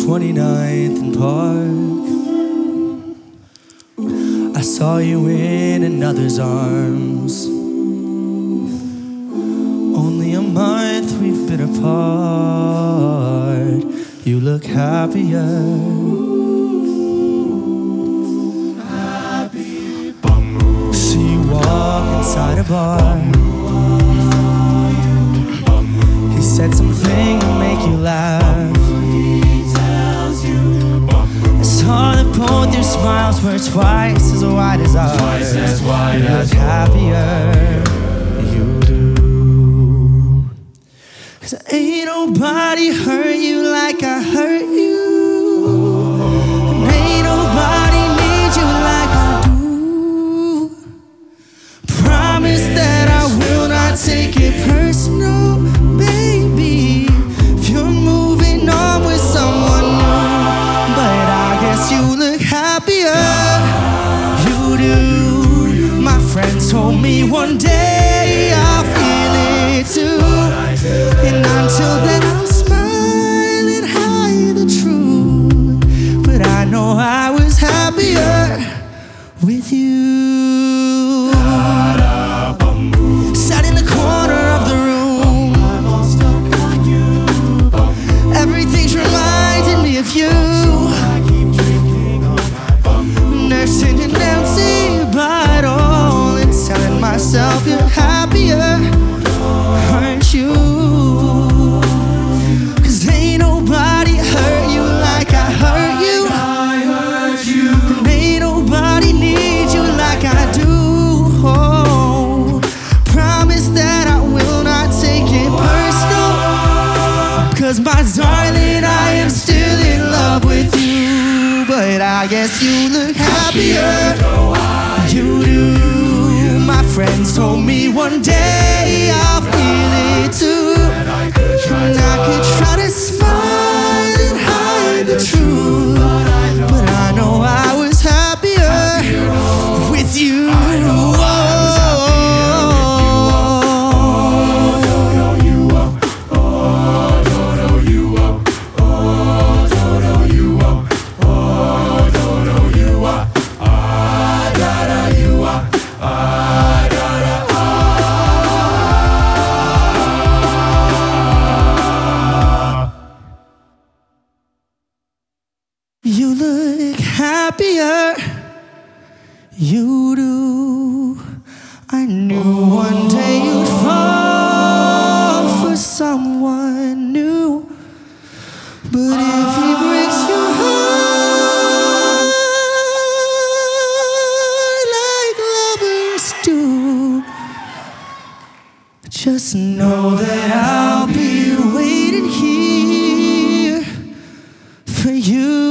29th and Park. I saw you in another's arms. Only a month we've been apart. You look happier. See you walk inside a bar. He said something to make you laugh. I saw that both your smiles were twice as wide as ours. You look happier, you do. 'Cause ain't nobody hurt you like I hurt you. And ain't nobody need you like I do. Promise that I will not take it personal, baby, if you're moving on with someone new. But I guess you look happier, you do. My friends told me one day I'll feel it too. And until then I'll smile and hide the truth. But I know I was happier with you. Sat in the corner of the room. Everything's reminding me of you. Nursing an empty bottle and telling myself you're happier, aren't you? 'Cause ain't nobody hurt you like I hurt you. And ain't nobody need you like I do. Oh, promise that I will not take it personal. 'Cause my darling, I am still in love with you. But I guess you look happier, you do. My friends told me one day I'll feel it too. And I could try to smile and hide the truth, but I know I was happier with you. You look happier, you do. I knew one day you'd fall for someone new. But if he breaks your heart like lovers do, just know that I'll be waiting here for you.